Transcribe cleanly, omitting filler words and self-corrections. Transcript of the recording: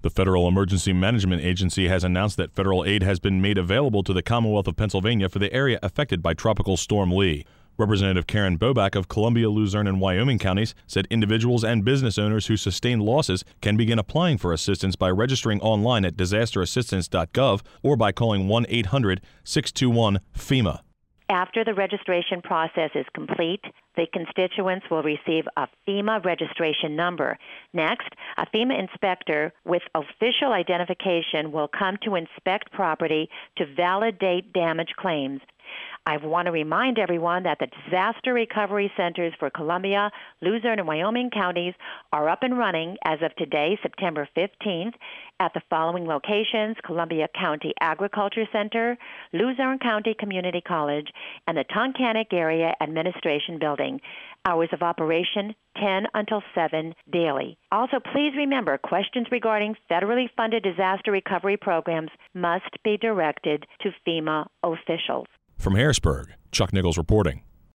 The Federal Emergency Management Agency has announced that federal aid has been made available to the Commonwealth of Pennsylvania for the area affected by Tropical Storm Lee. Representative Karen Boback of Columbia, Luzerne, and Wyoming counties said individuals and business owners who sustained losses can begin applying for assistance by registering online at disasterassistance.gov or by calling 1-800-621-FEMA. After the registration process is complete, the constituents will receive a FEMA registration number. Next, a FEMA inspector with official identification will come to inspect property to validate damage claims. I want to remind everyone that the disaster recovery centers for Columbia, Luzerne, and Wyoming counties are up and running as of today, September 15th, at the following locations: Columbia County Agriculture Center, Luzerne County Community College, and the Tunkhannock Area Administration Building. Hours of operation 10 until 7 daily. Also, please remember, questions regarding federally funded disaster recovery programs must be directed to FEMA officials. From Harrisburg, Chuck Nichols reporting.